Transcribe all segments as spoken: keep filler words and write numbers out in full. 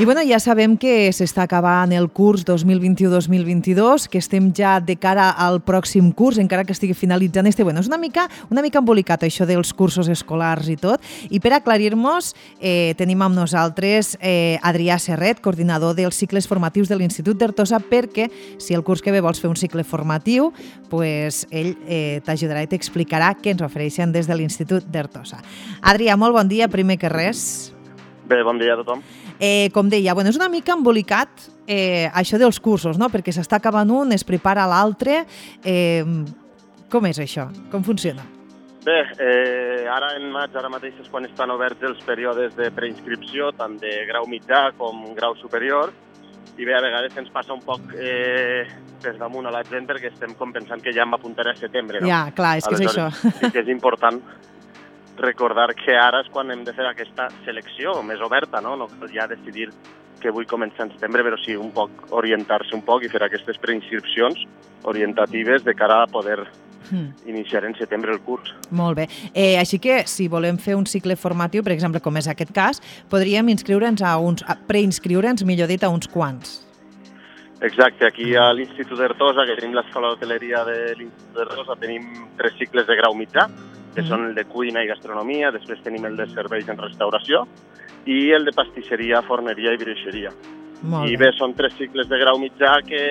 I bueno, ja sabem que s'està acabant el curs dos mil vint-u dos mil vint-i-dos, que estem ja de cara al pròxim curs, encara que estigui finalitzant este. Bueno, és una mica, una mica embolicat això dels cursos escolars i tot. I per aclarir-nos, eh, tenim amb nosaltres eh, Adrià Serret, coordinador dels cicles formatius de l'Institut d'Artosa, perquè si el curs que ve vols fer un cicle formatiu, pues ell eh, t'ajudarà i t'explicarà què ens ofereixen des de l'Institut d'Artosa. Adrià, molt bon dia, primer que res. Bé, bon dia a tothom. Eh, com deia, bueno, és una mica embolicat eh, això dels cursos, no? Perquè s'està acabant un, es prepara l'altre. Eh, com és això? Com funciona? Bé, eh, ara en maig, ara mateix és quan estan oberts els períodes de preinscripció, tant de grau mitjà com grau superior, i bé, a vegades ens passa un poc eh, des damunt a la gent perquè estem com pensant que ja m'apuntaré a setembre, no? Ja, clar, és que és això. Sí que és important recordar que ara és quan hem de fer aquesta selecció més oberta, no? No cal ja decidir que vull començar en setembre, però sí un poc orientar-se un poc i fer aquestes preinscripcions orientatives de cara a poder mm. iniciar en setembre el curs. Molt bé. Eh, així que, si volem fer un cicle formatiu, per exemple, com és aquest cas, podríem inscriure'ns a uns, a preinscriure'ns, millor dit, a uns quants. Exacte. Aquí a l'Institut d'Artosa, que tenim l'Escola d'Hoteleria de l'Institut d'Artosa, tenim tres cicles de grau mitjà, que mm. són el de cuina i gastronomia, després tenim el de serveis en restauració i el de pastisseria, forneria i bruixeria. I bé, són tres cicles de grau mitjà que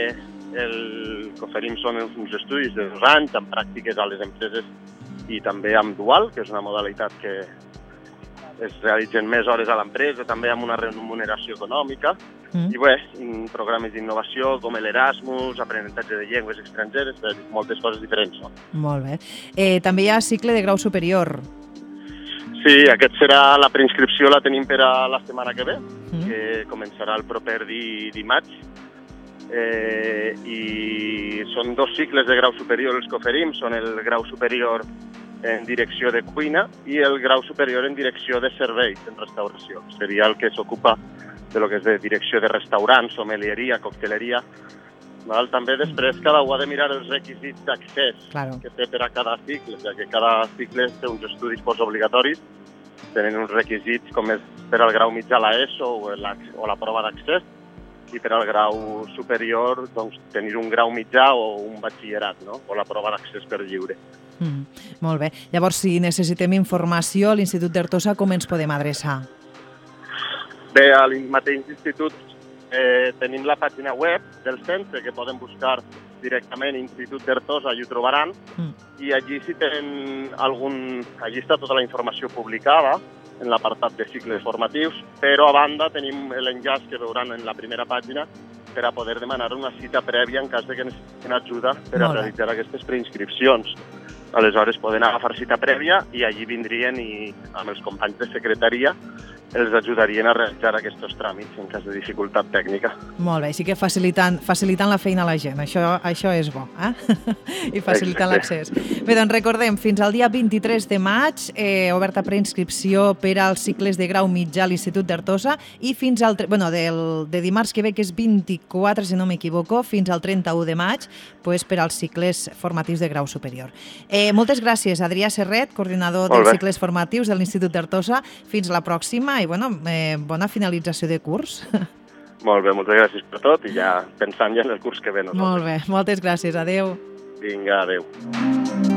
el que oferim són uns estudis de dos anys, amb pràctiques a les empreses i també amb dual, que és una modalitat que es realitzen més hores a l'empresa, també amb una remuneració econòmica, mm. i bé, programes d'innovació com l'Erasmus, aprenentatge de llengües estrangeres, moltes coses diferents. No? Molt bé. Eh, també hi ha cicle de grau superior. Sí, aquest serà, la preinscripció la tenim per a la setmana que ve, mm. que començarà el proper di, dimarts, eh, i són dos cicles de grau superior els que oferim, són el grau superior en direcció de cuina i el grau superior en direcció de serveis en restauració. Seria el que s'ocupa de lo que és de direcció de restaurants, somelieria, cocteleria. Val? També després cada un ha de mirar els requisits d'accés claro. que té per a cada cicle, ja que cada cicle té uns estudis postobligatoris, tenen uns requisits com és per al grau mitjà la ESO o la, o la prova d'accés, i per al grau superior doncs, tenir un grau mitjà o un batxillerat, no? O la prova d'accés per lliure. Mm, molt bé. Llavors, si necessitem informació a l'Institut d'Artosa, com ens podem adreçar? Bé, a mateix institut eh, tenim la pàgina web del centre que poden buscar directament Institut d'Artosa i ho trobaran, mm. i allí si tenen algun... Allí està tota la informació publicada en l'apartat de cicles formatius, però a banda tenim l'enllaç que veuran en la primera pàgina per a poder demanar una cita prèvia en cas de que necessitin ajuda per a realitzar aquestes preinscripcions. Aleshores poden agafar cita prèvia i allí vindrien i amb els companys de secretaria els ajudarien a realitzar aquests tràmits en cas de dificultat tècnica. Molt bé, així que facilitant, facilitant la feina a la gent, això, això és bo, eh? I facilitant l'accés. Bé, doncs recordem, fins al dia vint-i-tres de maig, eh, oberta preinscripció per als cicles de grau mitjà a l'Institut d'Artosa i fins al, bueno, del, de dimarts que ve, que és vint-i-quatre, si no m'equivoco, fins al trenta-u de maig, pues, per als cicles formatius de grau superior. Eh, moltes gràcies, Adrià Serret, coordinador dels cicles formatius de l'Institut d'Artosa. Fins la pròxima i bueno, eh, bona finalització de curs. Molt bé, moltes gràcies per tot i ja pensant ja en el curs que ve. Nosaltres. Molt bé, moltes gràcies, adeu. Vinga, adeu.